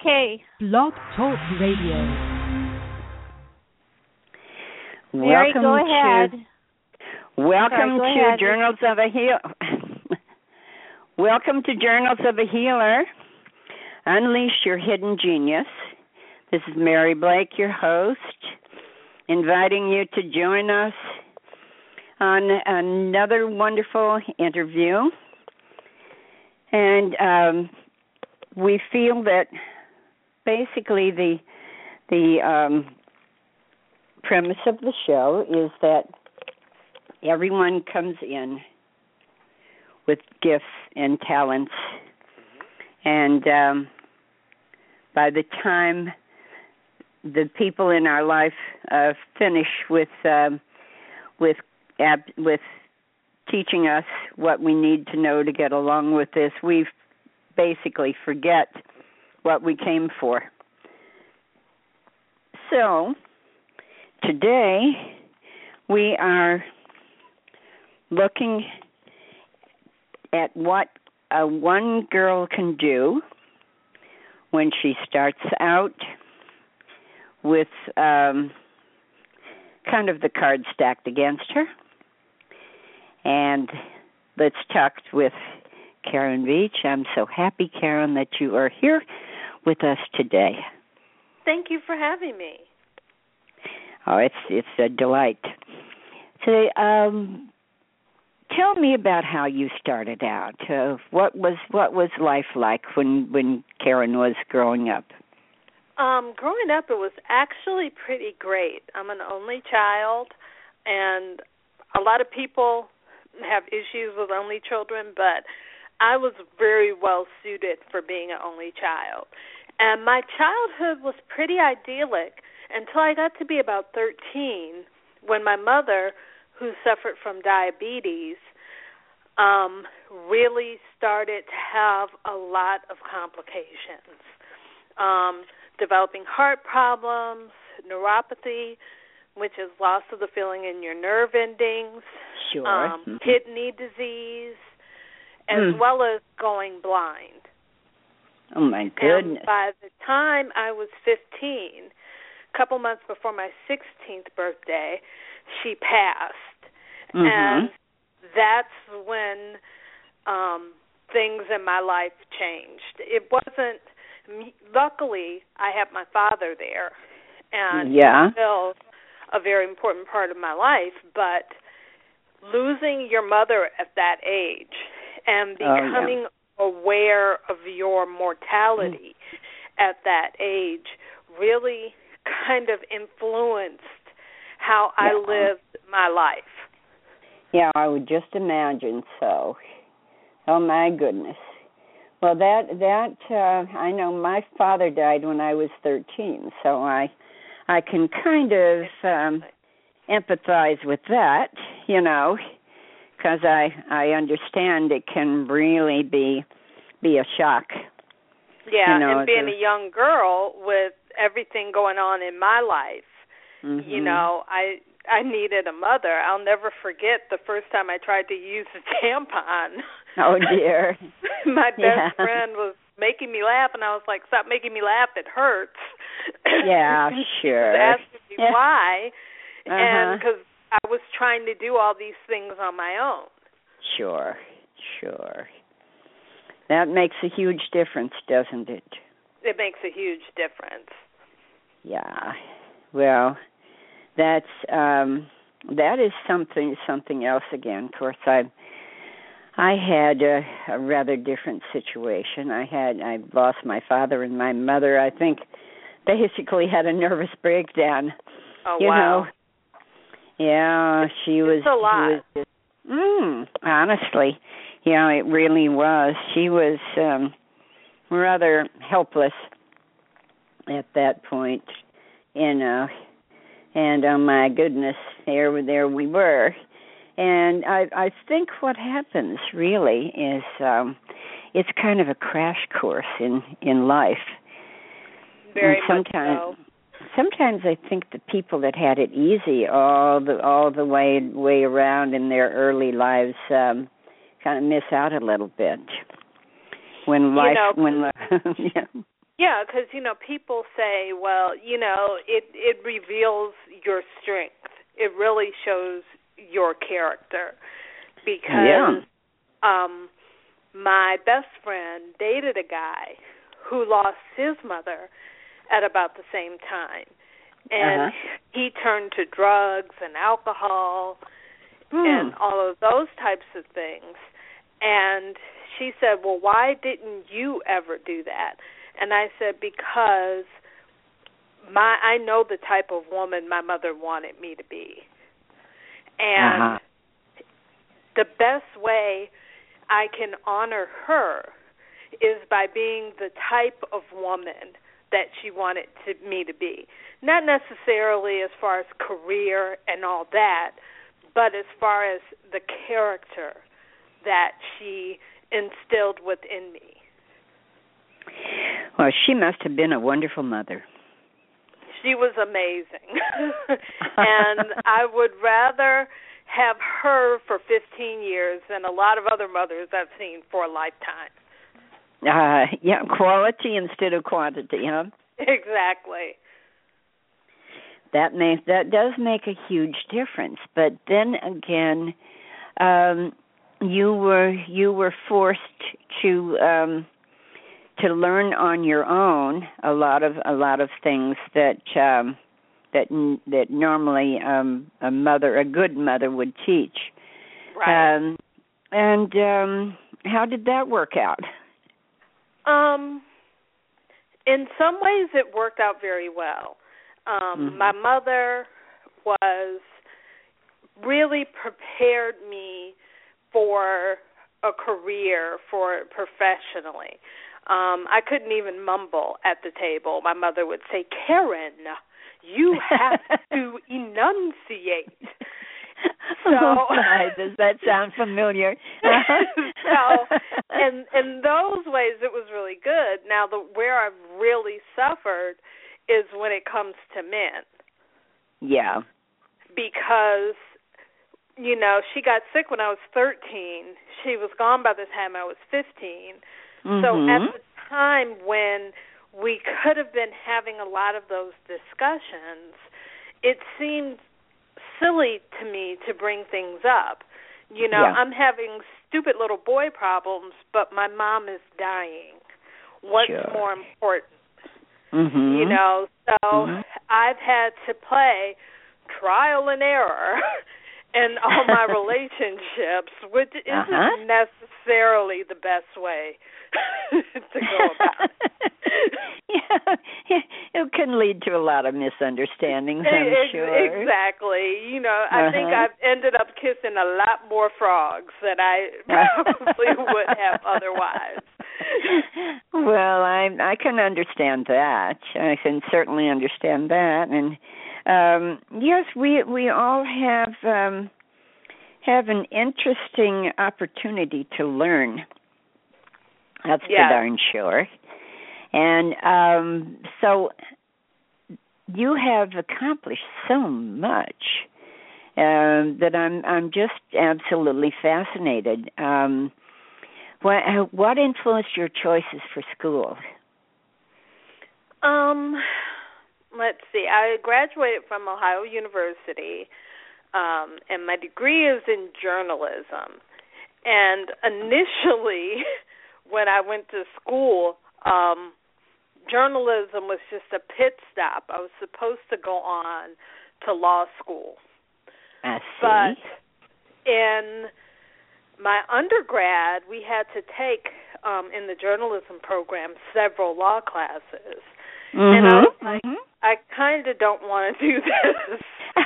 Okay. Blog Talk Radio. Mary, Welcome go ahead. Welcome Sorry, go to ahead. Journals of a Healer. Welcome to Journals of a Healer. Unleash your hidden genius. This is Mary Blake, your host, inviting you to join us on another wonderful interview. And we feel that basically the premise of the show is that everyone comes in with gifts and talents, and by the time the people in our life finish with teaching us what we need to know to get along with this, we basically forget what we came for. So today we are looking at what one girl can do when she starts out with kind of the cards stacked against her. And let's talk with Karen Veach. I'm so happy, Karen, that you are here with us today. Thank you for having me. Oh, it's a delight. So, tell me about how you started out. What was life like when Karen was growing up? Growing up, it was actually pretty great. I'm an only child, and a lot of people have issues with only children, but I was very well suited for being an only child. And my childhood was pretty idyllic until I got to be about 13, when my mother, who suffered from diabetes, really started to have a lot of complications, developing heart problems, neuropathy, which is loss of the feeling in your nerve endings, kidney disease, as well as going blind. Oh, my goodness. And by the time I was 15, a couple months before my 16th birthday, she passed. And that's when things in my life changed. It wasn't, luckily, I had my father there, and he's still a very important part of my life, but losing your mother at that age and becoming aware of your mortality at that age really kind of influenced how I lived my life. Yeah, I would just imagine so. Oh, my goodness. Well, that I know my father died when I was 13, so I can kind of empathize with that, because I understand it can really be a shock. Yeah, and being a young girl with everything going on in my life, I needed a mother. I'll never forget the first time I tried to use a tampon. Oh, dear. My best friend was making me laugh, and I was like, stop making me laugh, it hurts. Yeah, sure. She was asking me why, and because I was trying to do all these things on my own. Sure. That makes a huge difference, doesn't it? It makes a huge difference. Yeah. Well, that is something else again. Of course, I had a rather different situation. I lost my father and my mother. I think basically had a nervous breakdown. Oh, wow. Yeah, she was. It's a lot. Honestly, it really was. She was rather helpless at that point, and oh my goodness, there we were. And I think what happens really is it's kind of a crash course in life. Very much so. Sometimes I think the people that had it easy all the way around in their early lives kind of miss out a little bit. When life, Yeah, because, people say, well, it reveals your strength. It really shows your character. Because my best friend dated a guy who lost his mother at about the same time. And he turned to drugs and alcohol and all of those types of things. And she said, well, why didn't you ever do that? And I said, because I know the type of woman my mother wanted me to be. And the best way I can honor her is by being the type of woman that she wanted me to be. Not necessarily as far as career and all that, but as far as the character that she instilled within me. Well, she must have been a wonderful mother. She was amazing. And I would rather have her for 15 years than a lot of other mothers I've seen for a lifetime. Quality instead of quantity, huh? Exactly. That does make a huge difference. But then again, you were forced to learn on your own a lot of things that normally a good mother would teach. Right. And how did that work out? In some ways, it worked out very well. My mother was really prepared me for a career, for professionally. I couldn't even mumble at the table. My mother would say, Karen, you have to enunciate. So, does that sound familiar? So, in those ways, it was really good. Now, where I've really suffered is when it comes to men. Yeah. Because, she got sick when I was 13. She was gone by the time I was 15. So at the time when we could have been having a lot of those discussions, it seemed silly to me to bring things up. I'm having stupid little boy problems, but my mom is dying. What's more important? So I've had to play trial and error in all my relationships, which isn't necessarily the best way to go about it. It can lead to a lot of misunderstandings, I'm sure. Exactly. I think I've ended up kissing a lot more frogs than I probably would have otherwise. Well, I can understand that. I can certainly understand that. And yes, we all have an interesting opportunity to learn. That's for darn sure. And so you have accomplished so much that I'm just absolutely fascinated. What influenced your choices for school? Let's see. I graduated from Ohio University, and my degree is in journalism. And initially, when I went to school, journalism was just a pit stop. I was supposed to go on to law school. I see. But in my undergrad, we had to take, in the journalism program, several law classes. And I was like, I kind of don't want to do this.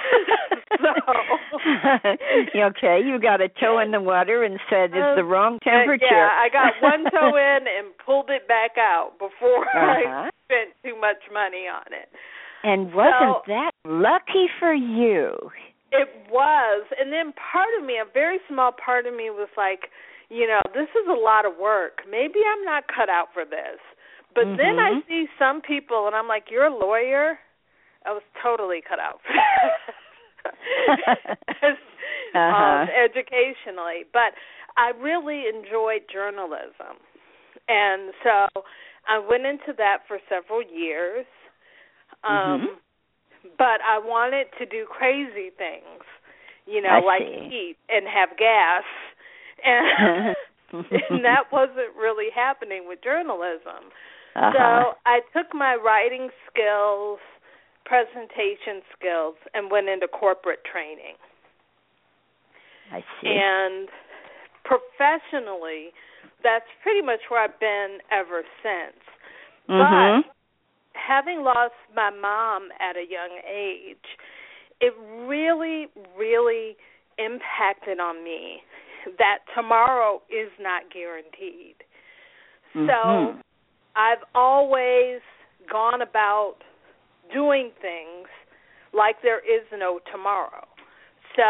Okay, you got a toe in the water and said it's the wrong temperature. Yeah, I got one toe in and pulled it back out before I spent too much money on it. And wasn't that lucky for you? It was. And then part of me, a very small part of me was like, this is a lot of work. Maybe I'm not cut out for this. But then I see some people, and I'm like, you're a lawyer? I was totally cut out for that. Educationally. But I really enjoyed journalism. And so I went into that for several years, but I wanted to do crazy things, like eat and have gas, and, and that wasn't really happening with journalism. So I took my writing skills, presentation skills, and went into corporate training. I see. And professionally, that's pretty much where I've been ever since. But having lost my mom at a young age, it really, really impacted on me that tomorrow is not guaranteed. So I've always gone about doing things like there is no tomorrow. So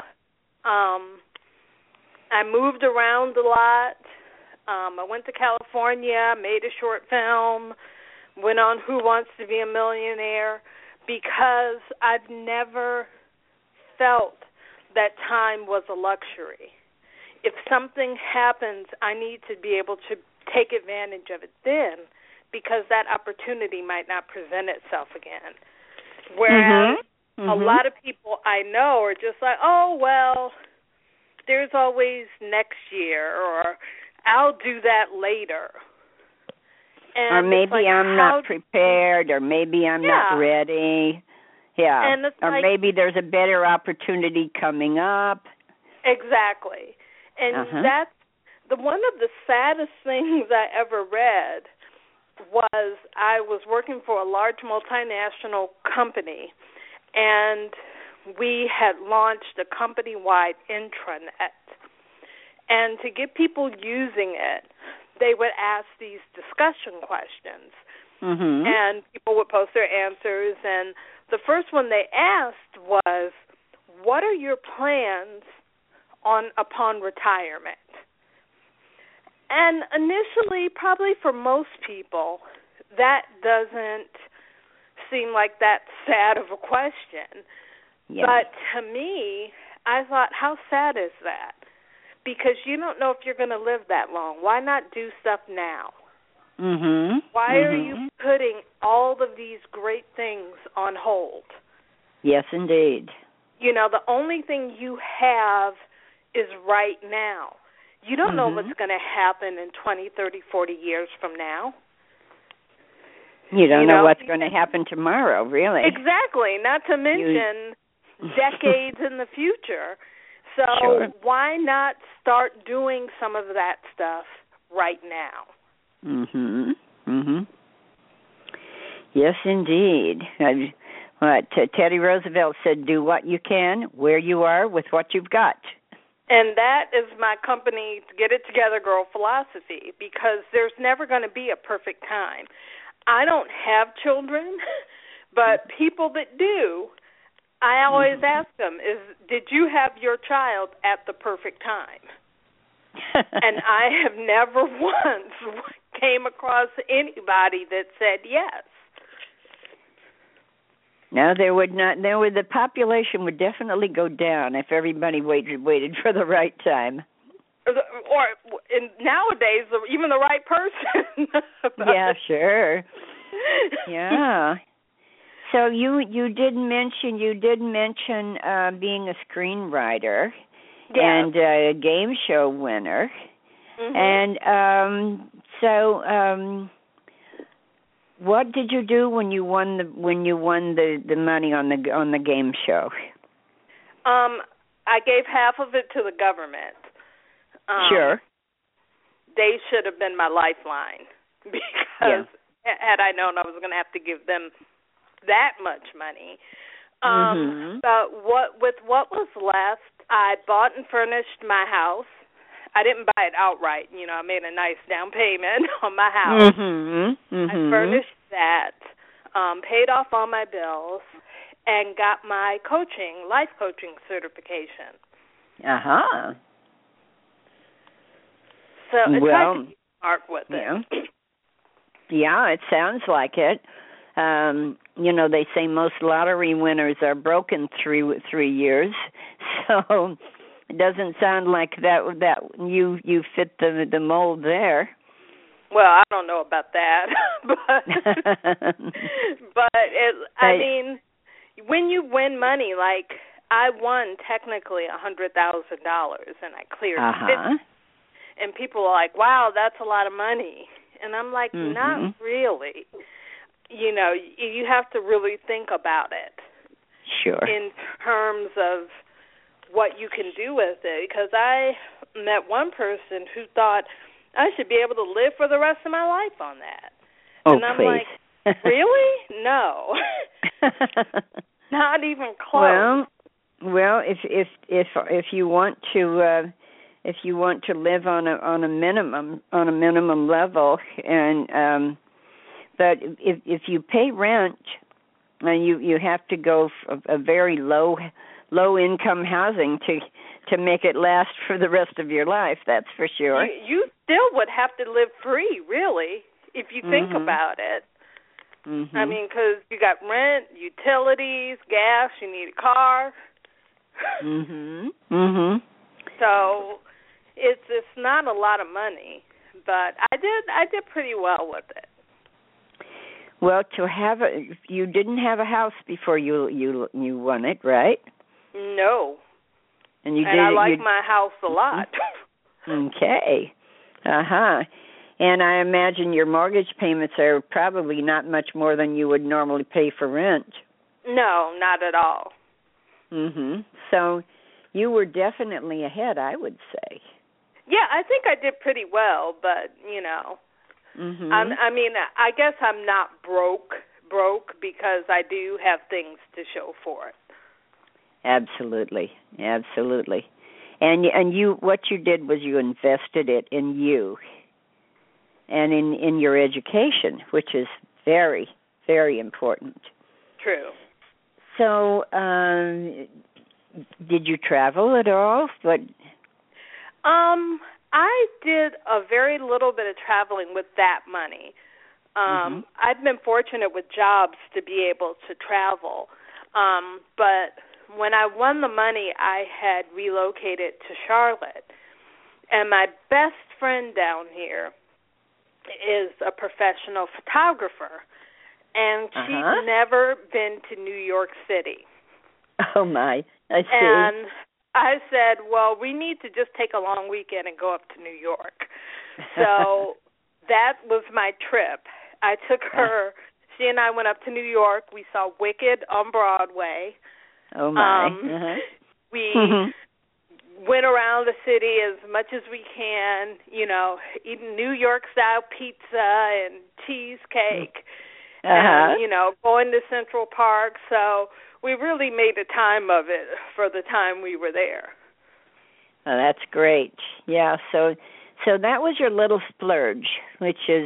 I moved around a lot. I went to California, made a short film, went on Who Wants to Be a Millionaire, because I've never felt that time was a luxury. If something happens, I need to be able to take advantage of it then, because that opportunity might not present itself again. Whereas a lot of people I know are just like, oh, well, there's always next year, or I'll do that later. And or maybe I'm not prepared, or maybe I'm not ready. Yeah. And or maybe there's a better opportunity coming up. Exactly. And that's one of the saddest things I ever read was I was working for a large multinational company, and we had launched a company-wide intranet. And to get people using it, they would ask these discussion questions, and people would post their answers. And the first one they asked was, what are your plans upon retirement? And initially, probably for most people, that doesn't seem like that sad of a question. Yes. But to me, I thought, how sad is that? Because you don't know if you're going to live that long. Why not do stuff now? Why are you putting all of these great things on hold? Yes, indeed. The only thing you have is right now. You don't know what's going to happen in 20, 30, 40 years from now. You don't know what's going to happen tomorrow, really. Exactly, not to mention decades in the future. So why not start doing some of that stuff right now? Yes, indeed. Teddy Roosevelt said, do what you can, where you are, with what you've got. And that is my company, Get It Together Girl philosophy, because there's never going to be a perfect time. I don't have children, but people that do, I always ask them, did you have your child at the perfect time? And I have never once came across anybody that said yes. No, the population would definitely go down if everybody waited for the right time. Or nowadays, even the right person. Yeah, sure. Yeah. So you did mention being a screenwriter and a game show winner, and what did you do when you won the money on the game show? I gave half of it to the government. Sure. They should have been my lifeline, because had I known I was going to have to give them that much money. But with what was left, I bought and furnished my house. I didn't buy it outright. I made a nice down payment on my house. I furnished that, paid off all my bills, and got my life coaching certification. So it's hard to keep smart with it. Yeah, it sounds like it. They say most lottery winners are broken 3 years, so it doesn't sound like that you fit the mold there. Well, I don't know about that. I mean, when you win money, like I won technically $100,000 and I cleared 50. And people are like, wow, that's a lot of money. And I'm like, not really. You know, you have to really think about it. Sure. In terms of what you can do with it. Because I met one person who thought I should be able to live for the rest of my life on that. Oh, and I'm please. like, really? No. Not even close. Well, if you want to live on a minimum level, and but if you pay rent, and you have to go a very low income housing to make it last for the rest of your life. That's for sure. You still would have to live free, really, if you think about it. I mean, because you got rent, utilities, gas. You need a car. So it's not a lot of money, but I did pretty well with it. Well, you didn't have a house before you won it, right? No. And I like my house a lot. Okay. And I imagine your mortgage payments are probably not much more than you would normally pay for rent. No, not at all. So you were definitely ahead, I would say. Yeah, I think I did pretty well, but, you know, I mean, I guess I'm not broke because I do have things to show for it. Absolutely. And you, what you did was you invested it in you and in your education, which is very, very important. True. So, did you travel at all? I did a very little bit of traveling with that money. I've been fortunate with jobs to be able to travel. But when I won the money, I had relocated to Charlotte. And my best friend down here is a professional photographer. And she's never been to New York City. Oh, my. I see. And I said, well, we need to just take a long weekend and go up to New York. So that was my trip. I took her. She and I went up to New York. We saw Wicked on Broadway. Oh, my. We went around the city as much as we can, you know, eating New York-style pizza and cheesecake. And, you know, going to Central Park. So we really made a time of it for the time we were there. Oh, that's great. Yeah, so that was your little splurge, which is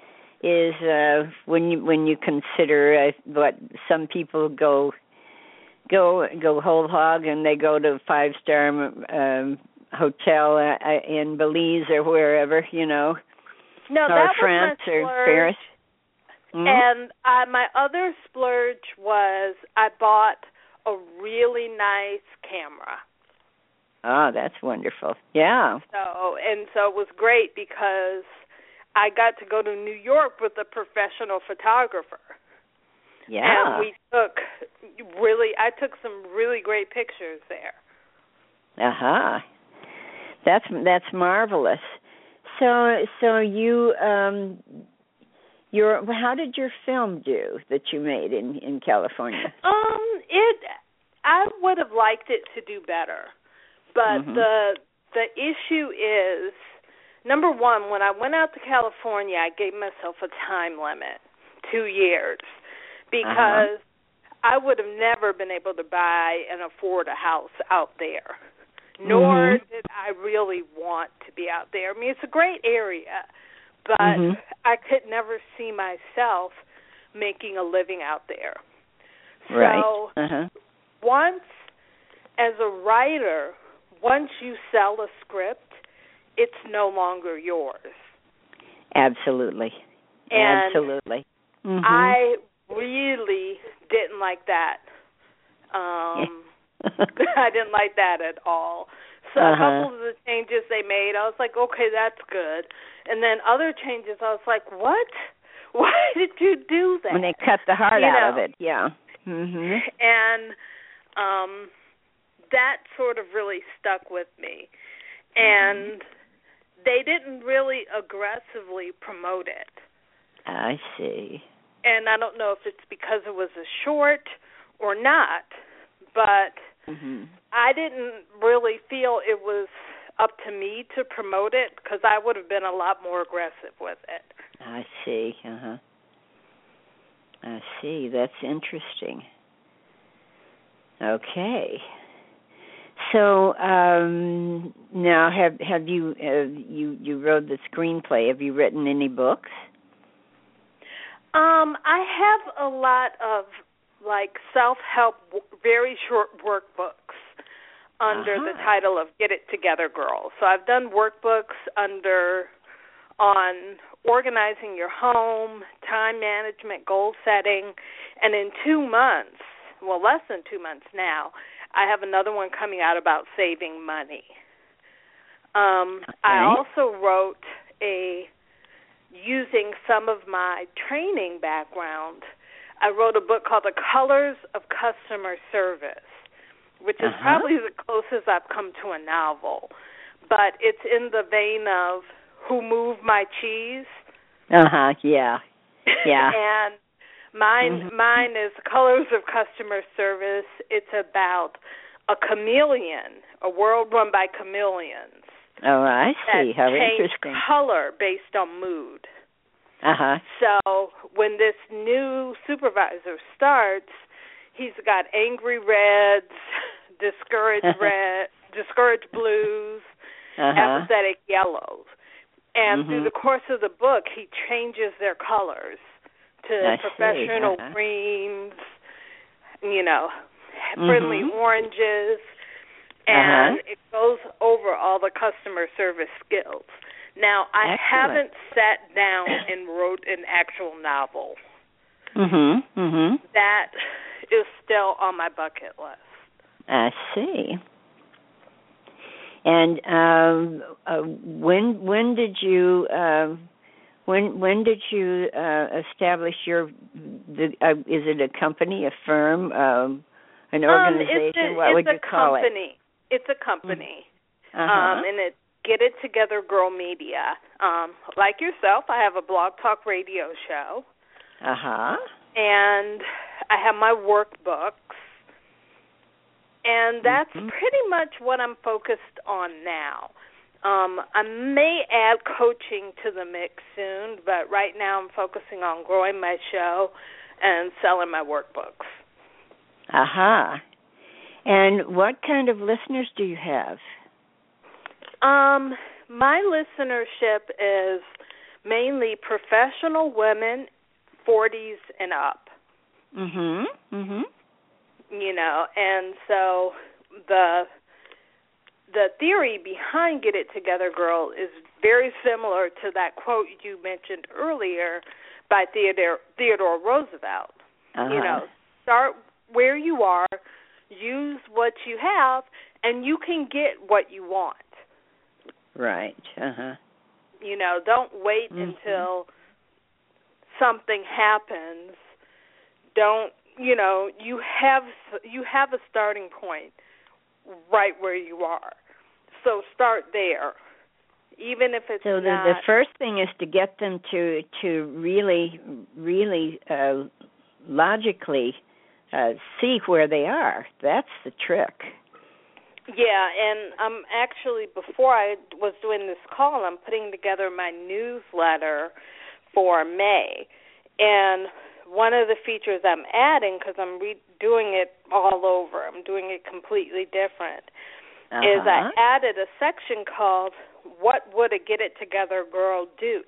when you consider what some people go whole hog and they go to a 5-star hotel in Belize or wherever, you know, or France or Paris. And my other splurge was I bought a really nice camera. Oh, that's wonderful. Yeah. So it was great because I got to go to New York with a professional photographer. Yeah. And I took some really great pictures there. That's marvelous. So you how did your film do that you made in California? I would have liked it to do better, but the issue is, number one, when I went out to California, I gave myself a time limit, 2 years, because I would have never been able to buy and afford a house out there, nor did I really want to be out there. I mean, it's a great area, but I could never see myself making a living out there. Right. So once, as a writer, once you sell a script, it's no longer yours. Absolutely. And absolutely. I really didn't like that. I didn't like that at all. a couple of the changes they made, I was like, okay, that's good. And then other changes, I was like, what? Why did you do that? When they cut the heart out of it, yeah. Mm-hmm. And that sort of really stuck with me. And they didn't really aggressively promote it. I see. And I don't know if it's because it was a short or not, but I didn't really feel it was up to me to promote it because I would have been a lot more aggressive with it. I see. I see. That's interesting. Okay. So now, have you you wrote the screenplay? Have you written any books? I have a lot of self-help, very short workbooks under the title of Get It Together Girl. So I've done workbooks on organizing your home, time management, goal setting, and in 2 months, well, less than 2 months now, I have another one coming out about saving money. I also wrote using some of my training background, I wrote a book called The Colors of Customer Service, which is probably the closest I've come to a novel. But it's in the vein of Who Moved My Cheese? Yeah. And mine is Colors of Customer Service. It's about a chameleon, a world run by chameleons. Oh, I see. How interesting. Change color based on mood. So when this new supervisor starts, he's got angry reds, discouraged blues, apathetic yellows. And through the course of the book, he changes their colors to professional greens, friendly oranges, and it goes over all the customer service skills. Now, I haven't sat down and wrote an actual novel. That is still on my bucket list. I see. And when did you establish is it a company, a firm, an organization? What would you call it? It's a company. And it's Get It Together Girl Media. Like yourself, I have a blog talk radio show. And I have my workbooks. And that's pretty much what I'm focused on now. I may add coaching to the mix soon, but right now I'm focusing on growing my show and selling my workbooks. And what kind of listeners do you have? My listenership is mainly professional women, 40s and up. And so the theory behind Get It Together Girl is very similar to that quote you mentioned earlier by Theodore Roosevelt. Start where you are, use what you have, and you can get what you want. Right. Don't wait until something happens. Don't, you have a starting point right where you are. So start there. Even if it's so not. The first thing is to get them to really logically see where they are. That's the trick. Yeah, and I'm actually, before I was doing this call, I'm putting together my newsletter for May. And one of the features I'm adding, because I'm redoing it all over, I'm doing it completely different, is I added a section called What Would a Get It Together Girl Do?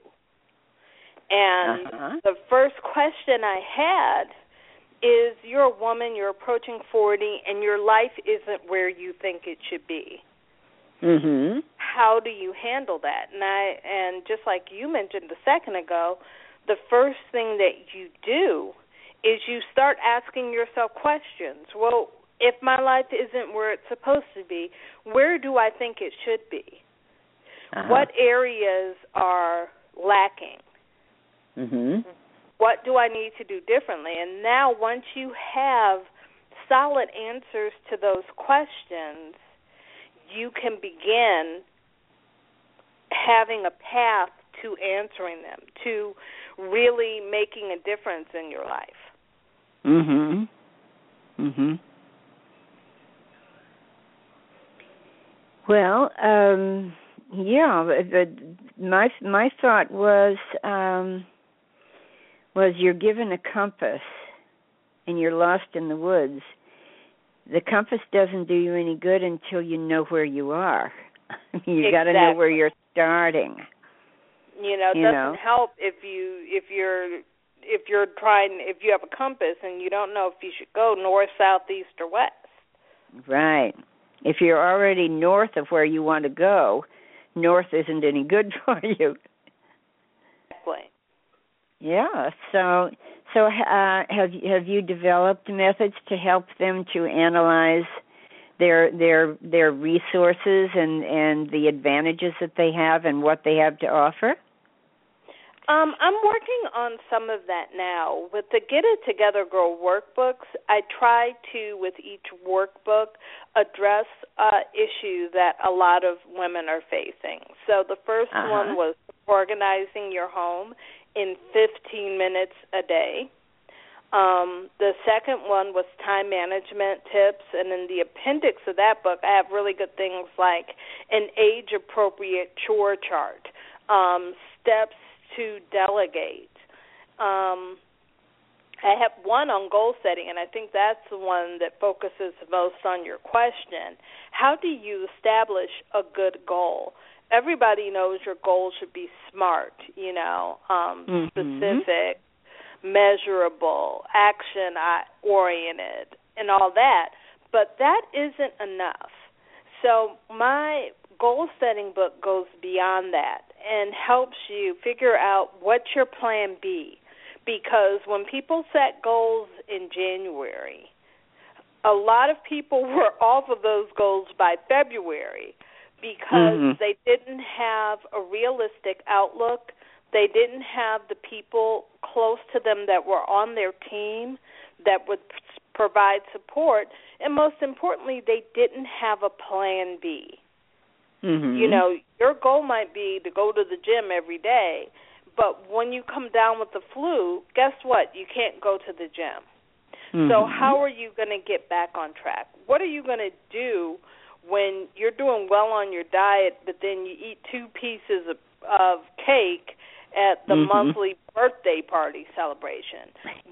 And the first question I had is, you're a woman, you're approaching 40, and your life isn't where you think it should be. How do you handle that? And just like you mentioned a second ago, the first thing that you do is you start asking yourself questions. Well, if my life isn't where it's supposed to be, where do I think it should be? What areas are lacking? Mm-hmm. What do I need to do differently? And now once you have solid answers to those questions, you can begin having a path to answering them, to really making a difference in your life. Mhm. Mhm. Well, yeah. My thought was you're given a compass, and you're lost in the woods. The compass doesn't do you any good until you know where you are. You got to know where you're starting. It doesn't help if you have a compass and you don't know if you should go north, south, east, or west. Right. If you're already north of where you want to go, north isn't any good for you. Exactly. Yeah. So have you developed methods to help them to analyze their resources and the advantages that they have and what they have to offer? I'm working on some of that now. With the Get It Together Girl workbooks, I try to, with each workbook, address issues that a lot of women are facing. So the first one was organizing your home in 15 minutes a day. The second one was time management tips, and in the appendix of that book, I have really good things like an age-appropriate chore chart, steps to delegate. I have one on goal setting, and I think that's the one that focuses most on your question. How do you establish a good goal? Everybody knows your goal should be SMART, specific, measurable, action-oriented, and all that. But that isn't enough. So my goal-setting book goes beyond that and helps you figure out what's your plan B. Because when people set goals in January, a lot of people were off of those goals by February because they didn't have a realistic outlook. They didn't have the people close to them that were on their team that would provide support. And most importantly, they didn't have a plan B. Your goal might be to go to the gym every day, but when you come down with the flu, guess what? You can't go to the gym. So how are you going to get back on track? What are you going to do when you're doing well on your diet, but then you eat 2 pieces of cake at the monthly birthday party celebration?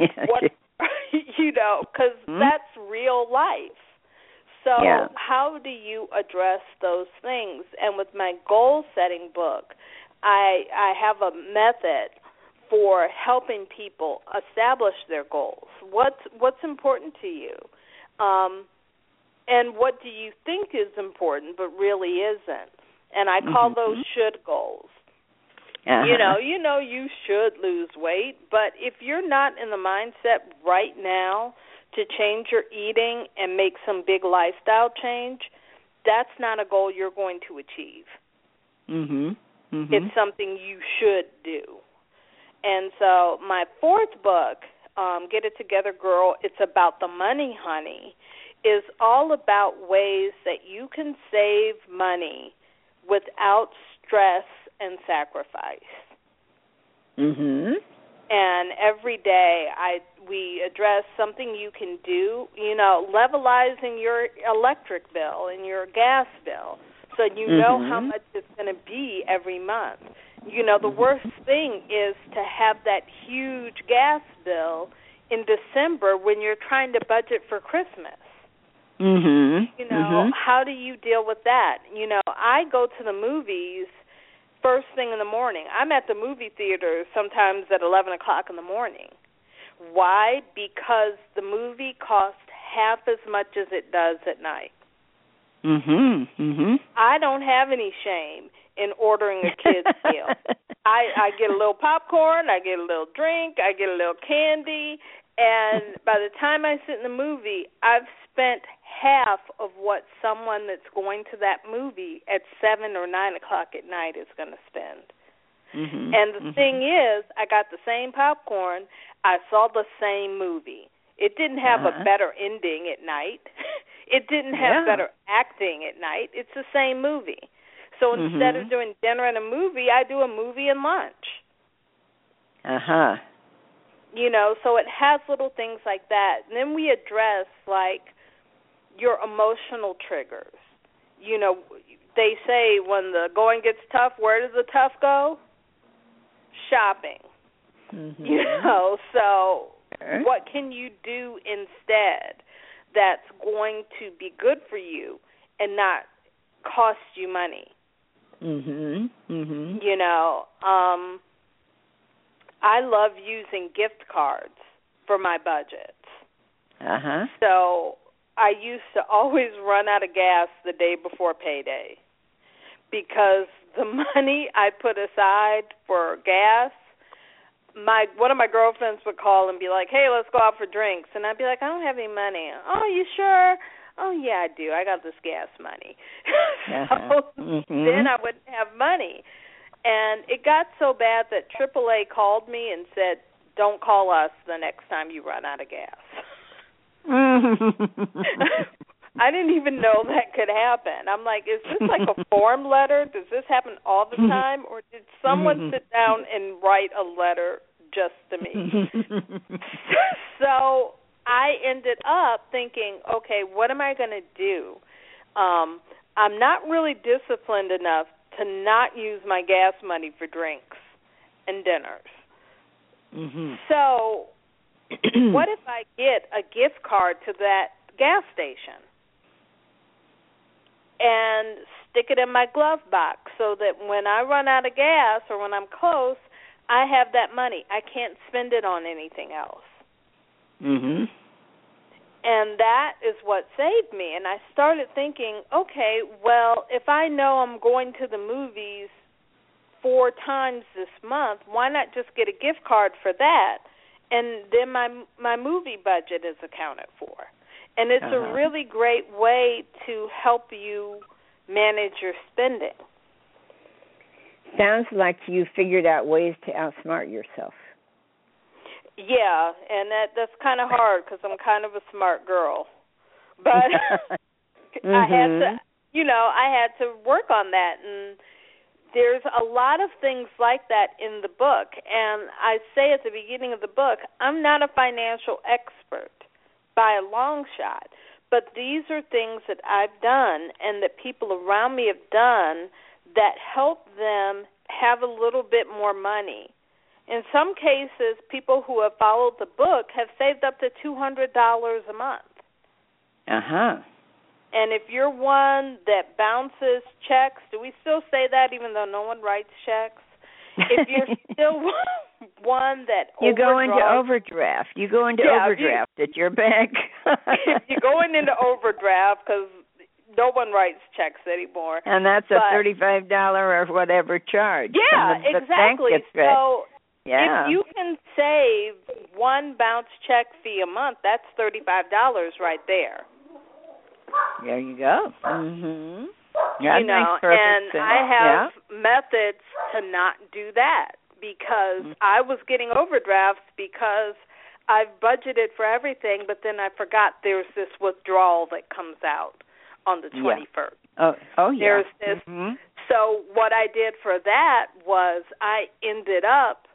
Because that's real life. So how do you address those things? And with my goal-setting book, I have a method for helping people establish their goals. What's important to you? And what do you think is important but really isn't? And I call those should goals. You should lose weight, but if you're not in the mindset right now to change your eating and make some big lifestyle change, that's not a goal you're going to achieve. It's something you should do. And so my 4th book, Get It Together Girl, it's about the money, honey, is all about ways that you can save money without stress and sacrifice. And every day we address something you can do, levelizing your electric bill and your gas bill so you know how much it's going to be every month. The worst thing is to have that huge gas bill in December when you're trying to budget for Christmas. How do you deal with that? I go to the movies first thing in the morning. I'm at the movie theater sometimes at 11 o'clock in the morning. Why? Because the movie costs half as much as it does at night. I don't have any shame in ordering a kid's meal. I get a little popcorn, I get a little drink, I get a little candy, And by the time I sit in the movie, I've spent half of what someone that's going to that movie at 7 or 9 o'clock at night is going to spend. Mm-hmm. And the thing is, I got the same popcorn. I saw the same movie. It didn't have a better ending at night. It didn't have better acting at night. It's the same movie. So instead of doing dinner and a movie, I do a movie and lunch. Uh-huh. You know, so it has little things like that. And then we address, like, your emotional triggers. You know, they say when the going gets tough, where does the tough go? Shopping. Mm-hmm. You know, so what can you do instead that's going to be good for you and not cost you money? You know, I love using gift cards for my budgets. So I used to always run out of gas the day before payday because the money I put aside for gas, one of my girlfriends would call and be like, hey, let's go out for drinks. And I'd be like, I don't have any money. Oh, you sure? Oh, yeah, I do. I got this gas money. So then I wouldn't have money. And it got so bad that AAA called me and said, don't call us the next time you run out of gas. I didn't even know that could happen. I'm like, is this like a form letter? Does this happen all the time? Or did someone sit down and write a letter just to me? So I ended up thinking, okay, what am I going to do? I'm not really disciplined enough to not use my gas money for drinks and dinners. So what if I get a gift card to that gas station and stick it in my glove box so that when I run out of gas or when I'm close, I have that money. I can't spend it on anything else. And that is what saved me. And I started thinking, okay, well, if I know I'm going to the movies 4 times this month, why not just get a gift card for that? And then my movie budget is accounted for. And it's a really great way to help you manage your spending. Sounds like you figured out ways to outsmart yourself. Yeah, and that's kind of hard because I'm kind of a smart girl. But I had to work on that. And there's a lot of things like that in the book. And I say at the beginning of the book, I'm not a financial expert by a long shot, but these are things that I've done and that people around me have done that help them have a little bit more money. In some cases, people who have followed the book have saved up to $200 a month. And if you're one that bounces checks, do we still say that even though no one writes checks? If you're still one that you go into overdraft. You go into overdraft at your bank. If you're going into overdraft because no one writes checks anymore. And that's a $35 or whatever charge. Yeah, exactly. So if you can save one bounce check fee a month, that's $35 right there. There you go. You know, and sense. I have methods to not do that because I was getting overdrafts because I've budgeted for everything, but then I forgot there's this withdrawal that comes out on the 21st. There's this. So what I did for that was I ended up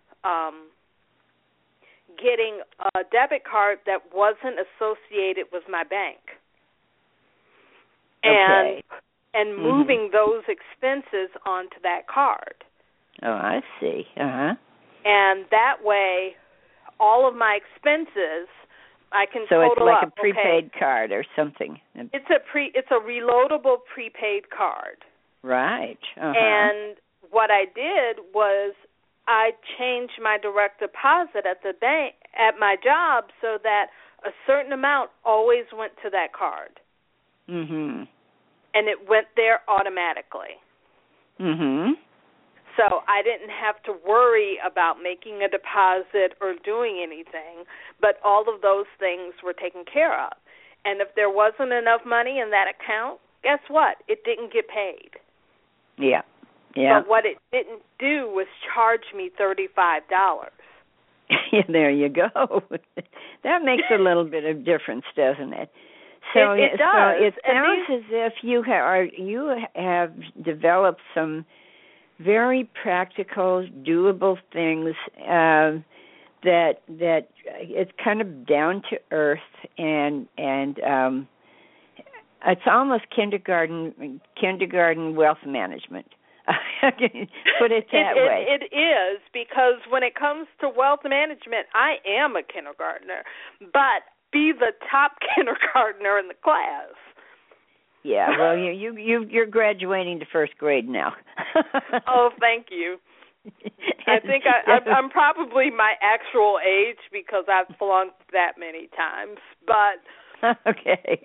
getting a debit card that wasn't associated with my bank. And moving those expenses onto that card. Oh, I see. And that way, all of my expenses, I can total up. So it's like a prepaid card or something. It's a reloadable prepaid card. Right. And what I did was I changed my direct deposit at the bank at my job so that a certain amount always went to that card. And it went there automatically. So I didn't have to worry about making a deposit or doing anything, but all of those things were taken care of. And if there wasn't enough money in that account, guess what? It didn't get paid. Yeah. Yeah. But what it didn't do was charge me $35. Yeah, there you go. That makes a little bit of difference, doesn't it? So it does. So it sounds as if you have developed some very practical, doable things that it's kind of down to earth, and it's almost kindergarten wealth management. Put it that way. It is, because when it comes to wealth management, I am a kindergartner, but be the top kindergartner in the class. Yeah, well, you're graduating to first grade now. Oh, thank you. I think I'm probably my actual age because I've flunked that many times, but okay.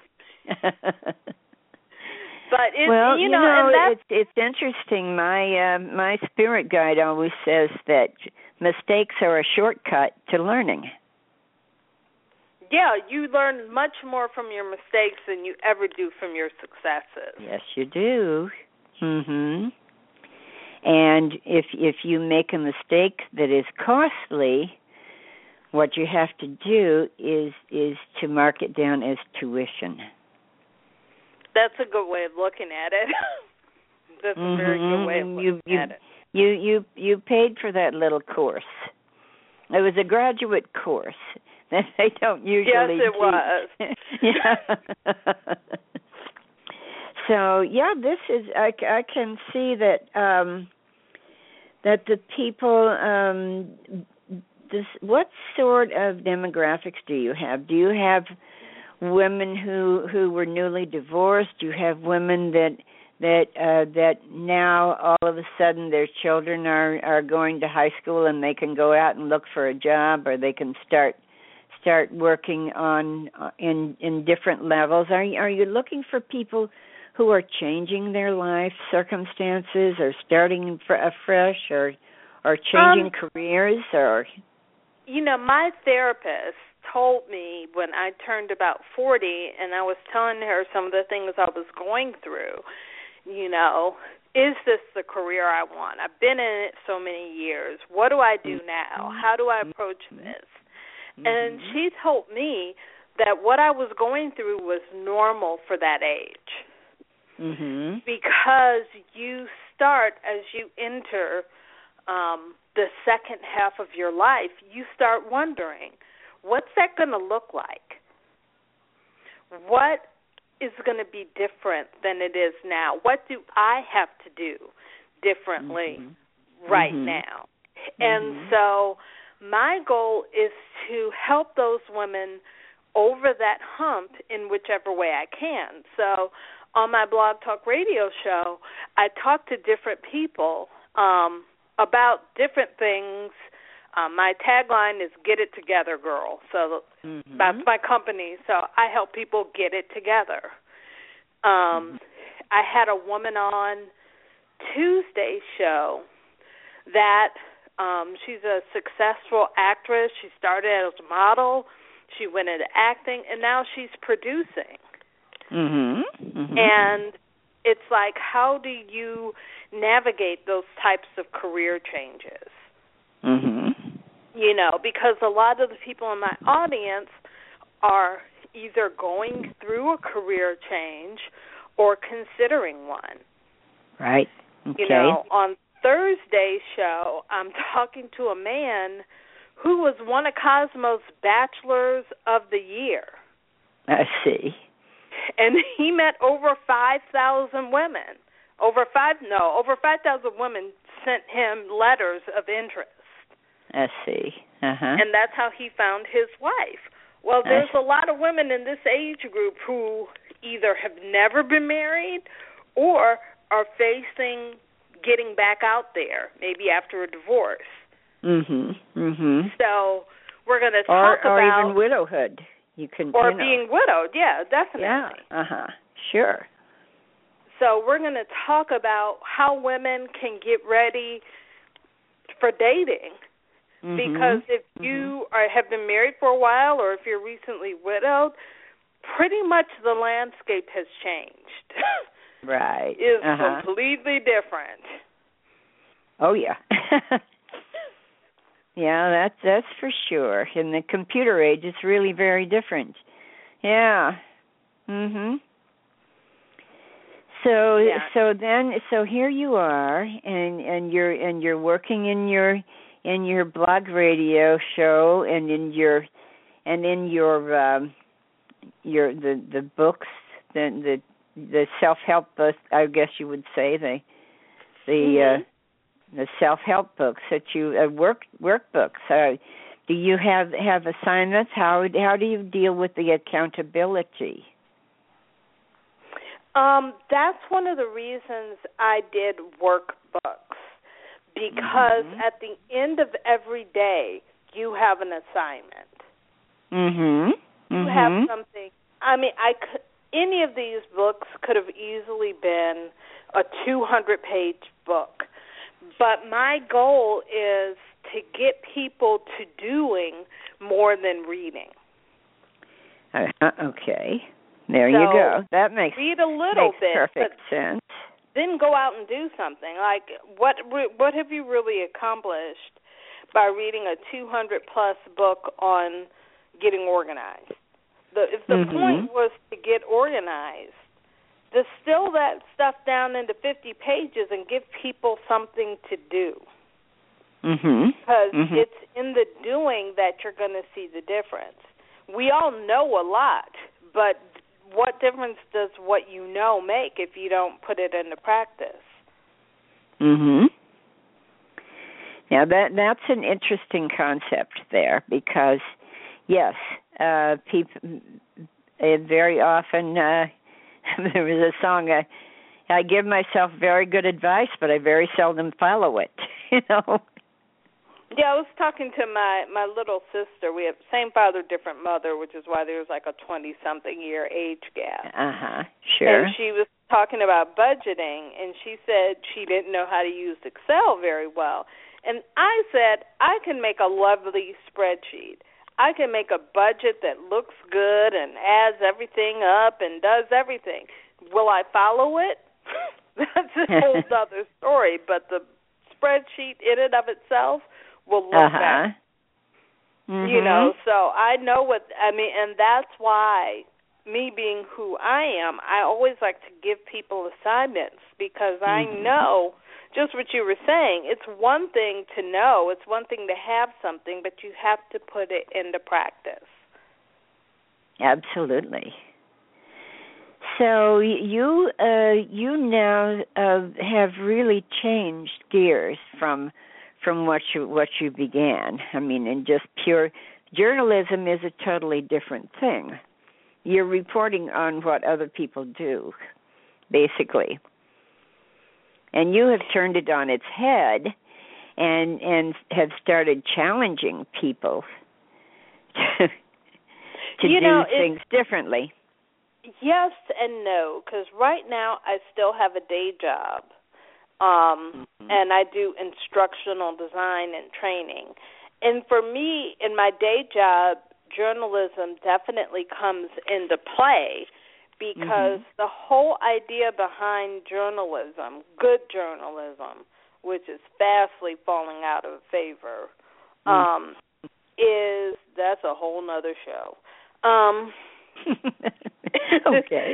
But it's interesting. My spirit guide always says that mistakes are a shortcut to learning. Yeah, you learn much more from your mistakes than you ever do from your successes. Yes, you do. Mhm. And if you make a mistake that is costly, what you have to do is to mark it down as tuition. That's a good way of looking at it. That's a very good way of looking at it. You paid for that little course. It was a graduate course that they don't usually Yes, it teach. Was. Yeah. So this is. I can see that that the people. What sort of demographics do you have? Do you have women who were newly divorced? Do you have women that now all of a sudden their children are going to high school and they can go out and look for a job, or they can start working on in different levels? Are you looking for people who are changing their life circumstances, or starting afresh, or changing careers, or? My therapist told me when I turned about 40, and I was telling her some of the things I was going through, is this the career I want? I've been in it so many years. What do I do now? How do I approach this? And she told me that what I was going through was normal for that age. Mm-hmm. Because you start, as you enter the second half of your life, you start wondering, what's that going to look like? What is going to be different than it is now? What do I have to do differently right now? And so my goal is to help those women over that hump in whichever way I can. So on my Blog Talk Radio show, I talk to different people about different things. My tagline is "Get It Together, Girl." So that's my company. So I help people get it together. I had a woman on Tuesday's show that she's a successful actress. She started as a model. She went into acting, and now she's producing. And it's like, how do you navigate those types of career changes? Because a lot of the people in my audience are either going through a career change or considering one. Right. Okay. On Thursday's show, I'm talking to a man who was one of Cosmo's Bachelors of the Year. I see. And he met over 5,000 women. Over 5,000 women sent him letters of interest. I see. And that's how he found his wife. Well, there's a lot of women in this age group who either have never been married or are facing getting back out there, maybe after a divorce. So we're going to talk about... Or even widowhood. You can, being widowed, yeah, definitely. Yeah, sure. So we're going to talk about how women can get ready for dating. Because if you have been married for a while, or if you're recently widowed, pretty much the landscape has changed. Right. It's completely different. Oh, yeah. Yeah, that's for sure. In the computer age, it's really very different. Yeah. So here you are, and you're working in your blog radio show, and in your the books, the self-help books, I guess you would say, the self-help books that you workbooks. Do you have assignments? How do you deal with the accountability? That's one of the reasons I did workbooks, because at the end of every day you have an assignment. You have something. I mean, any of these books could have easily been a 200-page book, but my goal is to get people to doing more than reading. Okay. There you go. That makes read a little bit, perfect sense. Then go out and do something. Like, what have you really accomplished by reading a 200-plus book on getting organized? If the point was to get organized, distill that stuff down into 50 pages and give people something to do. Because it's in the doing that you're going to see the difference. We all know a lot, but what difference does what you know make if you don't put it into practice? Now that's an interesting concept there, because yes, people very often there was a song, I give myself very good advice, but I very seldom follow it. Yeah, I was talking to my little sister. We have same father, different mother, which is why there's like a 20-something year age gap. Sure. And she was talking about budgeting, and she said she didn't know how to use Excel very well. And I said, I can make a lovely spreadsheet. I can make a budget that looks good and adds everything up and does everything. Will I follow it? That's a whole other story, but the spreadsheet in and of itself will look better. So I know what I mean, and that's why, me being who I am, I always like to give people assignments, because I know just what you were saying. It's one thing to know, it's one thing to have something, but you have to put it into practice. Absolutely. So you now have really changed gears from what you began. I mean, and just pure journalism is a totally different thing. You're reporting on what other people do, basically. And you have turned it on its head and have started challenging people to do things differently. Yes and no, because right now I still have a day job. And I do instructional design and training. And for me, in my day job, journalism definitely comes into play, because the whole idea behind journalism, good journalism, which is vastly falling out of favor, that's a whole nother show. Okay.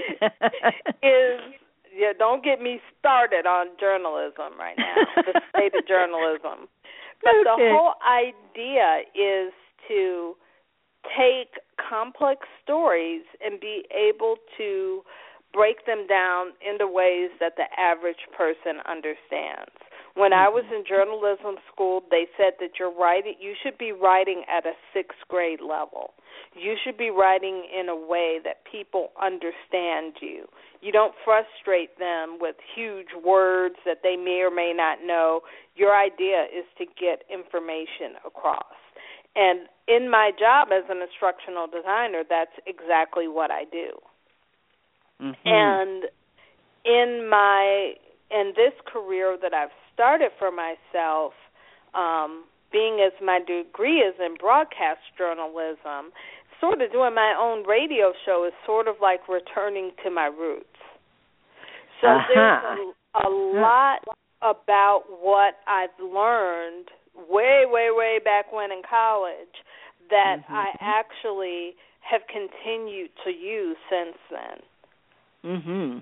Don't get me started on journalism right now, the state of journalism. But the whole idea is to take complex stories and be able to break them down into ways that the average person understands. When I was in journalism school, they said that you should be writing at a 6th grade level. You should be writing in a way that people understand you. You don't frustrate them with huge words that they may or may not know. Your idea is to get information across. And in my job as an instructional designer, that's exactly what I do. And in this career that I've started for myself, being as my degree is in broadcast journalism, sort of doing my own radio show is sort of like returning to my roots. So there's a lot about what I've learned way, way, way back when in college that I actually have continued to use since then. Mhm.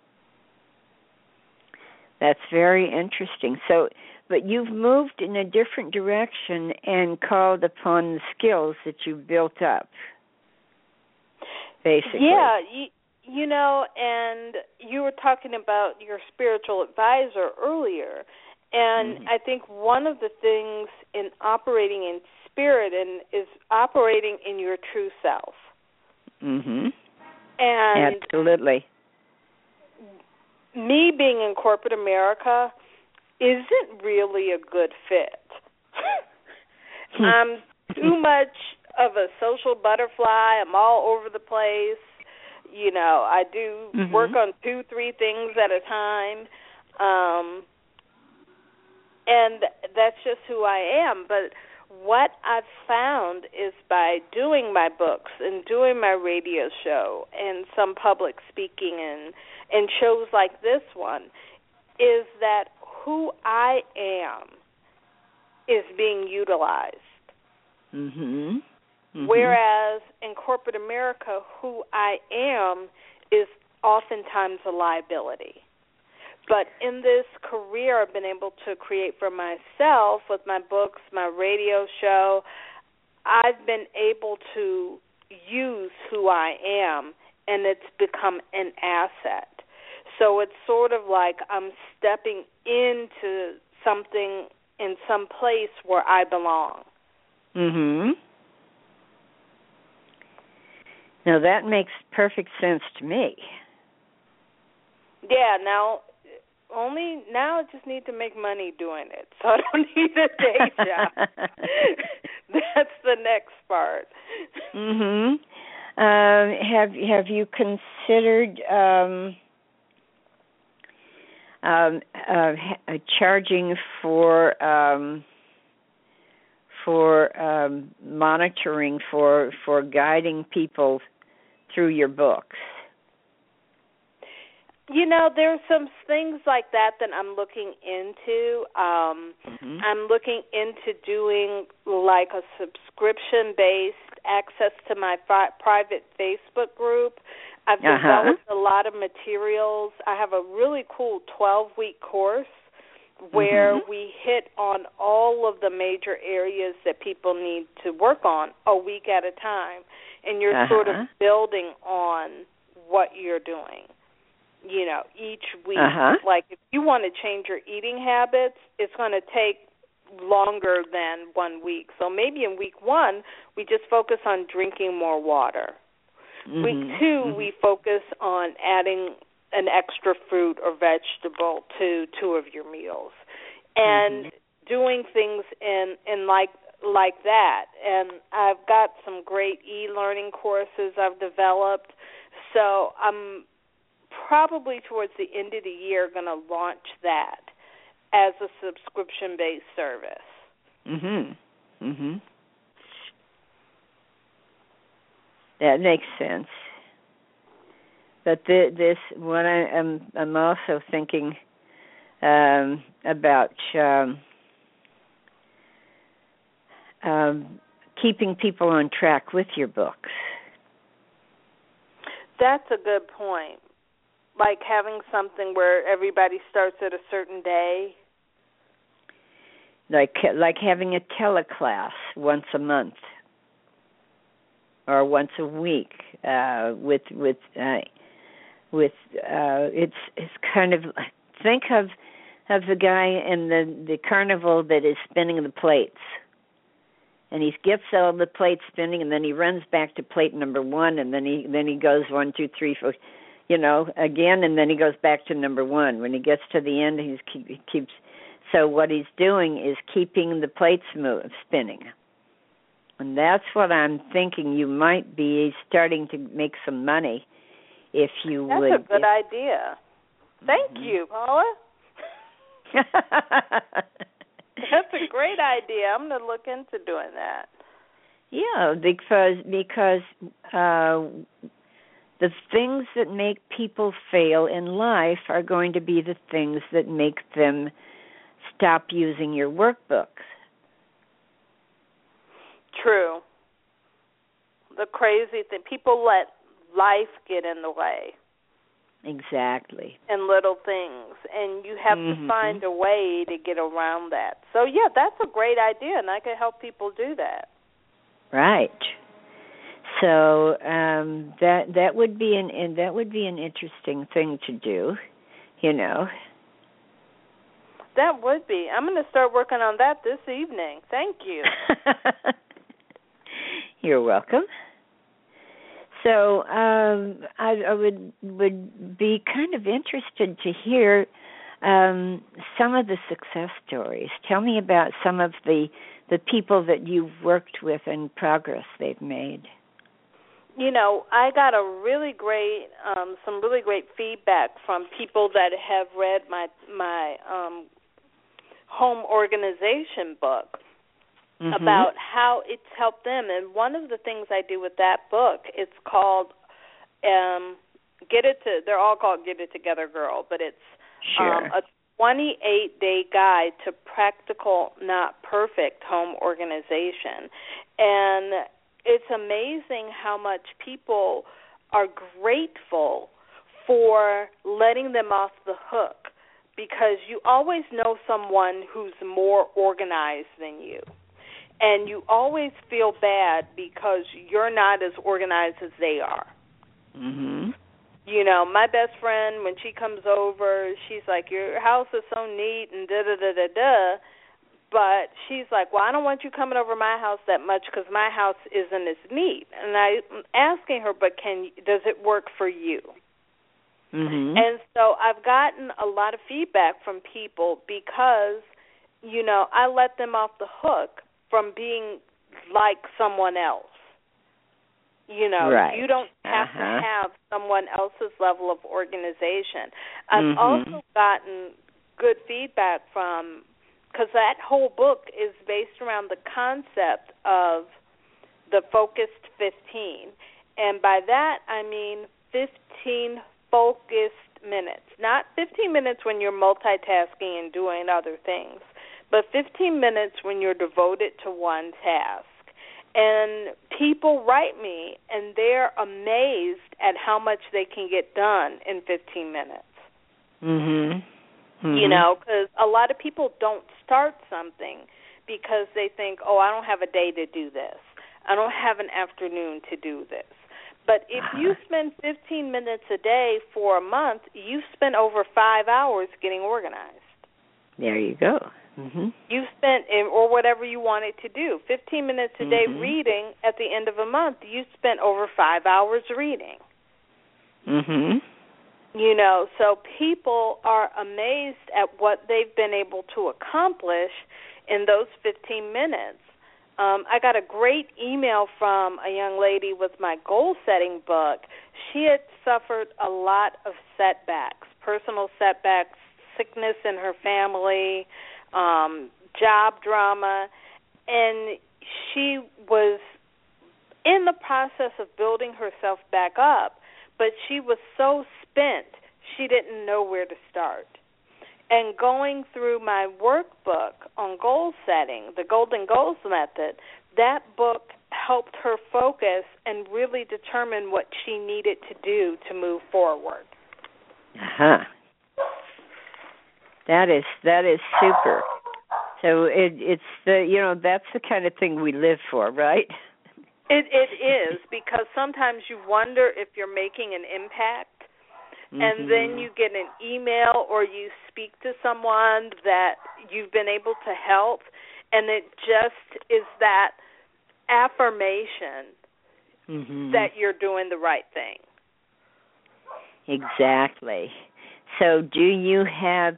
That's very interesting. So, but you've moved in a different direction and called upon the skills that you've built up, basically. Yeah, you know, and you were talking about your spiritual advisor earlier, and I think one of the things in operating in spirit is operating in your true self. Mhm. And absolutely. Me being in corporate America isn't really a good fit. I'm too much of a social butterfly. I'm all over the place. You know, I do work on 2-3 things at a time. And that's just who I am. But what I've found is by doing my books and doing my radio show and some public speaking and shows like this one is that who I am is being utilized. Whereas in corporate America, who I am is oftentimes a liability. But in this career, I've been able to create for myself with my books, my radio show. I've been able to use who I am, and it's become an asset. So it's sort of like I'm stepping into something in some place where I belong. Now that makes perfect sense to me. Yeah, now I just need to make money doing it, so I don't need a day job. That's the next part. Have you considered charging for monitoring for guiding people through your books? You know, there's some things like that I'm looking into. I'm looking into doing like a subscription-based access to my private Facebook group. I've developed a lot of materials. I have a really cool 12-week course where we hit on all of the major areas that people need to work on a week at a time. And you're sort of building on what you're doing. You know, each week. Like if you want to change your eating habits, it's going to take longer than 1 week. So maybe in week 1, we just focus on drinking more water. Week 2, we focus on adding an extra fruit or vegetable to 2 of your meals. And doing things in like that. And I've got some great e-learning courses I've developed. So I'm probably towards the end of the year going to launch that as a subscription-based service. That makes sense. But this, what I'm also thinking about keeping people on track with your books. That's a good point. Like having something where everybody starts at a certain day. Like having a teleclass once a month or once a week with it's kind of, think of the guy in the carnival that is spinning the plates. And he gets all the plates spinning, and then he runs back to plate number 1, and then he goes 1, 2, 3, 4, again, and then he goes back to number 1. When he gets to the end, he keeps. So what he's doing is keeping the plates spinning, and that's what I'm thinking. You might be starting to make some money if you would. That's a good idea. Thank you, Paula. That's a great idea. I'm going to look into doing that. Yeah, because the things that make people fail in life are going to be the things that make them stop using your workbooks. True. The crazy thing, people let life get in the way. Exactly. And little things, and you have to find a way to get around that. So yeah, that's a great idea, and I could help people do that. Right. So that would be an interesting thing to do, you know. That would be. I'm going to start working on that this evening. Thank you. You're welcome. So I would be kind of interested to hear some of the success stories. Tell me about some of the people that you've worked with and progress they've made. You know, I got a really great, some really great feedback from people that have read my home organization book. About how it's helped them. And one of the things I do with that book, it's called they're all called Get It Together Girl, but it's a 28-day guide to practical, not perfect home organization. And it's amazing how much people are grateful for letting them off the hook, because you always know someone who's more organized than you. And you always feel bad because you're not as organized as they are. You know, my best friend, when she comes over, she's like, your house is so neat and da-da-da-da-da. But she's like, well, I don't want you coming over my house that much because my house isn't as neat. And I'm asking her, but does it work for you? And so I've gotten a lot of feedback from people because, you know, I let them off the hook from being like someone else. You know, you don't have to have someone else's level of organization. I've also gotten good feedback from, because that whole book is based around the concept of the focused 15. And by that, I mean 15 focused minutes. Not 15 minutes when you're multitasking and doing other things, but 15 minutes when you're devoted to one task. And people write me, and they're amazed at how much they can get done in 15 minutes. You know, because a lot of people don't start something because they think, oh, I don't have a day to do this. I don't have an afternoon to do this. But if you spend 15 minutes a day for a month, you've spent over 5 hours getting organized. There you go. You spent, or whatever you wanted to do, 15 minutes a day reading. At the end of a month, you spent over 5 hours reading. You know, so people are amazed at what they've been able to accomplish in those 15 minutes. I got a great email from a young lady with my goal-setting book. She had suffered a lot of setbacks, personal setbacks, sickness in her family, job drama, and she was in the process of building herself back up, but she was so spent she didn't know where to start. And going through my workbook on goal setting, the Golden Goals Method, that book helped her focus and really determine what she needed to do to move forward. That is super. So it's the, you know, that's the kind of thing we live for, right? It is, because sometimes you wonder if you're making an impact, and then you get an email or you speak to someone that you've been able to help, and it just is that affirmation that you're doing the right thing. Exactly. So do you have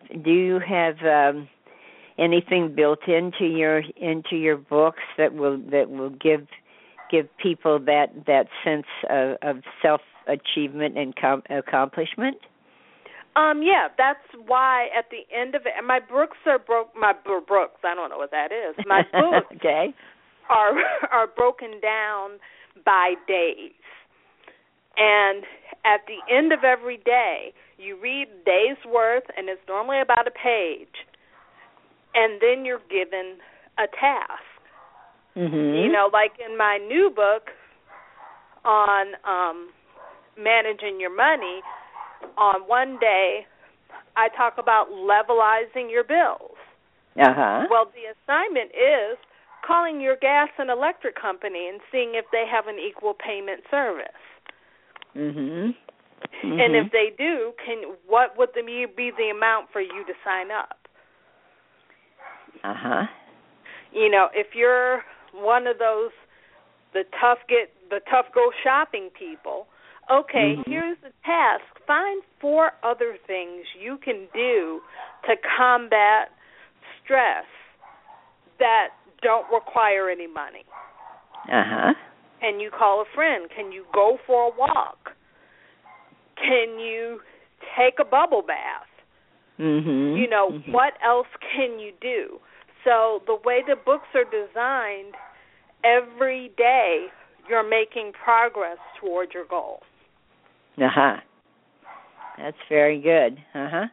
anything built into your books that will give people that sense of self-achievement and accomplishment? Yeah, that's why at the end of it, and my books are books, I don't know what that is. My books okay. are broken down by days. And at the end of every day, you read a day's worth, and it's normally about a page, and then you're given a task. Mm-hmm. You know, like in my new book on managing your money, on one day I talk about levelizing your bills. Uh-huh. Well, the assignment is calling your gas and electric company and seeing if they have an equal payment service. Mhm. Mm-hmm. And if they do, what would be the amount for you to sign up? Uh-huh. You know, if you're one of those the tough go shopping people, okay, mm-hmm. here's the task. Find 4 other things you can do to combat stress that don't require any money. Uh-huh. Can you call a friend? Can you go for a walk? Can you take a bubble bath? Mm-hmm. You know, mm-hmm. what else can you do? So the way the books are designed, every day you're making progress toward your goal. Uh-huh. That's very good. Uh-huh.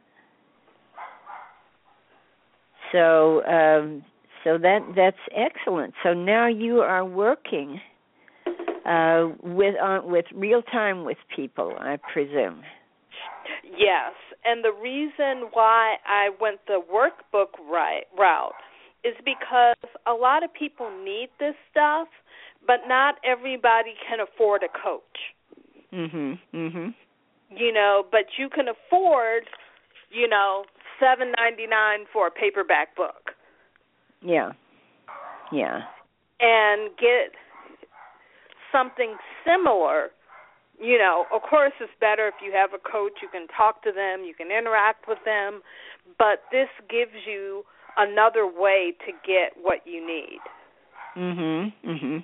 So that's excellent. So now you are working with real time with people, I presume. Yes, and the reason why I went the workbook route is because a lot of people need this stuff, but not everybody can afford a coach. Mhm. Mhm. You know, but you can afford, you know, $7.99 for a paperback book. Yeah. Yeah. And get something similar. You know, of course it's better if you have a coach, you can talk to them, you can interact with them, but this gives you another way to get what you need. Mhm. Mhm.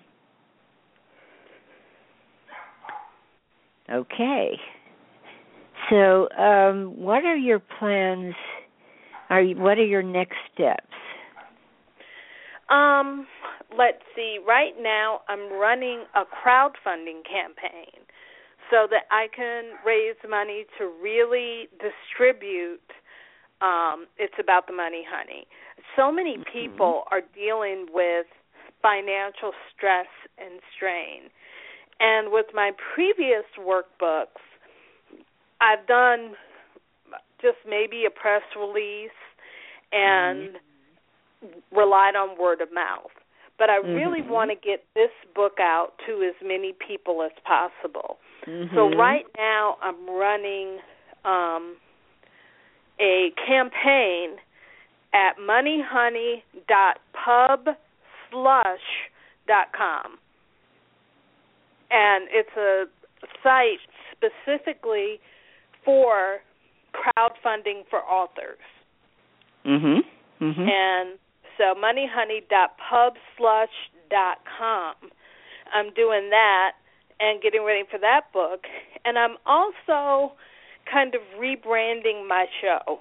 Okay. So, what are your plans? What are your next steps? Let's see. Right now, I'm running a crowdfunding campaign so that I can raise money to really distribute. It's about the Money Honey. So many people are dealing with financial stress and strain. And with my previous workbooks, I've done just maybe a press release and relied on word of mouth. But I really want to get this book out to as many people as possible. So right now I'm running a campaign at moneyhoney.pubslush.com. And it's a site specifically for crowdfunding for authors. And so moneyhoney.pubslush.com. I'm doing that and getting ready for that book. And I'm also kind of rebranding my show.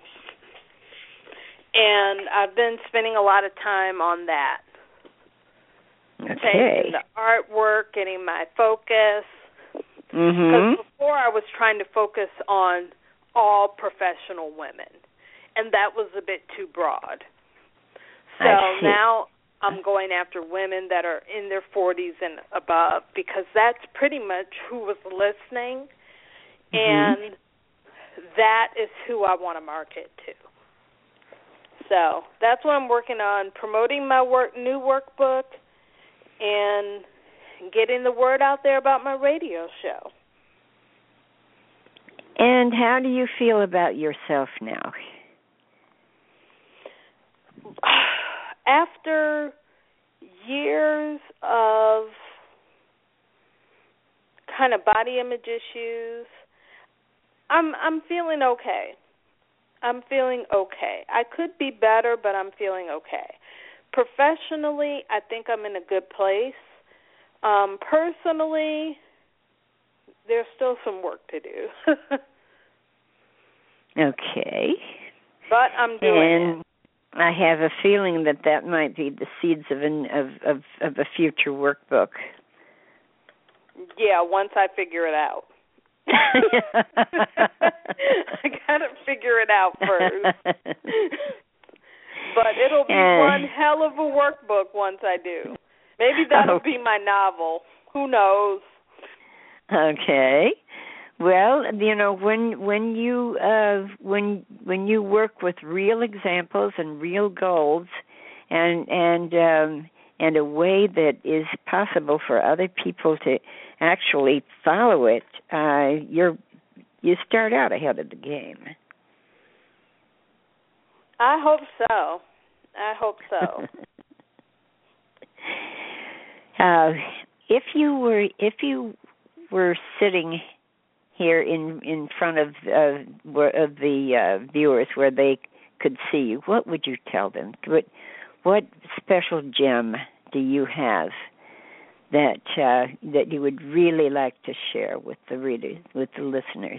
And I've been spending a lot of time on that. Okay. Changing the artwork, getting my focus. Because before I was trying to focus on all professional women, and that was a bit too broad. So now I'm going after women that are in their 40s and above, because that's pretty much who was listening, and that is who I want to market to. So that's what I'm working on, promoting my new workbook and getting the word out there about my radio show. And how do you feel about yourself now? After years of kind of body image issues, I'm feeling okay. I'm feeling okay. I could be better, but I'm feeling okay. Professionally, I think I'm in a good place. Personally, there's still some work to do. Okay. But I'm doing it. I have a feeling that might be the seeds of a future workbook. Yeah, once I figure it out. I gotta figure it out first. But it'll be one hell of a workbook once I do. Maybe that'll be my novel. Who knows? Okay. Well, when you work with real examples and real goals, and a way that is possible for other people to actually follow it, you start out ahead of the game. I hope so. If you were sitting here in front of the viewers where they could see you, what would you tell them? What special gem do you have that you would really like to share with the readers, with the listeners?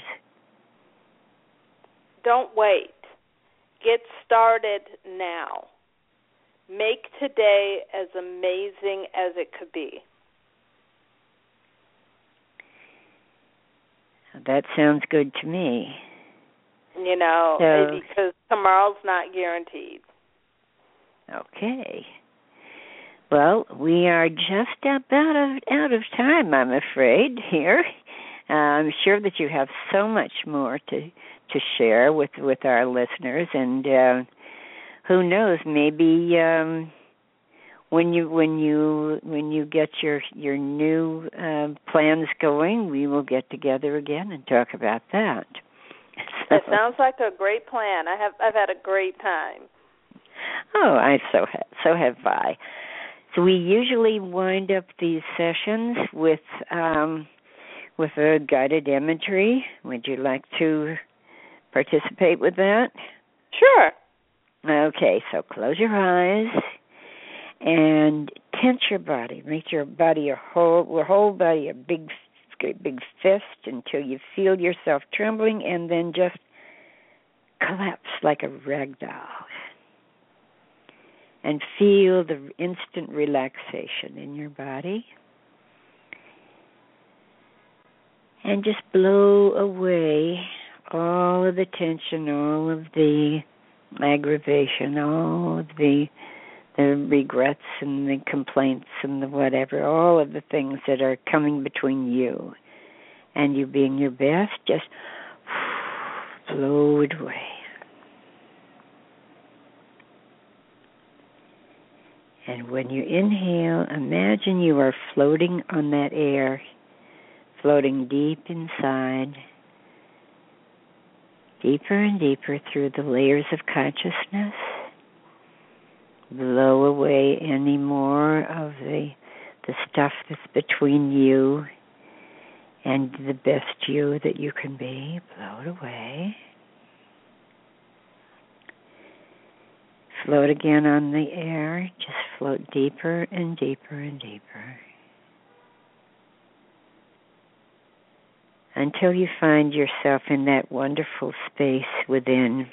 Don't wait. Get started now. Make today as amazing as it could be. That sounds good to me. Because tomorrow's not guaranteed. Okay. Well, we are just about out of time, I'm afraid, here. I'm sure that you have so much more to share with our listeners, and who knows, maybe when you get your new plans going, we will get together again and talk about that. It sounds like a great plan. I've had a great time. Oh, so have I. So we usually wind up these sessions with a guided imagery. Would you like to participate with that? Sure. Okay, so close your eyes and tense your body. Make your body whole body a big fist until you feel yourself trembling, and then just collapse like a rag doll. And feel the instant relaxation in your body. And just blow away all of the tension, all of the aggravation, all of the regrets and the complaints and the whatever, all of the things that are coming between you and you being your best. Just blow it away. And when you inhale, imagine you are floating on that air, floating deep inside, deeper and deeper through the layers of consciousness. Blow away any more of the stuff that's between you and the best you that you can be. Blow it away. Float again on the air. Just float deeper and deeper and deeper until you find yourself in that wonderful space within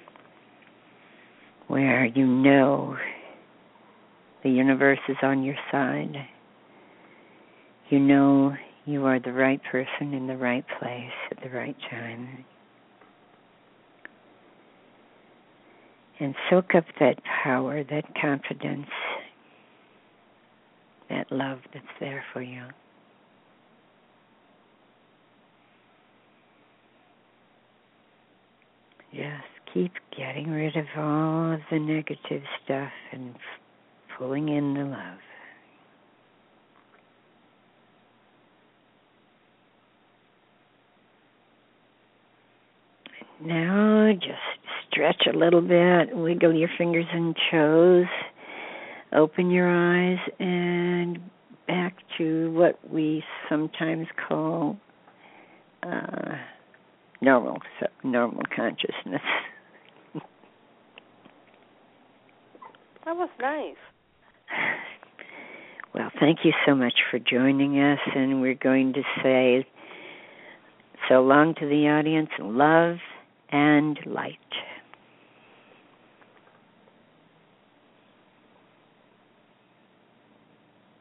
where you know the universe is on your side. You know you are the right person in the right place at the right time. And soak up that power, that confidence, that love that's there for you. Just keep getting rid of all of the negative stuff and pulling in the love. Now just stretch a little bit, wiggle your fingers and toes, open your eyes, and back to what we sometimes call normal consciousness. That was nice. Well, thank you so much for joining us, and we're going to say so long to the audience, love and light.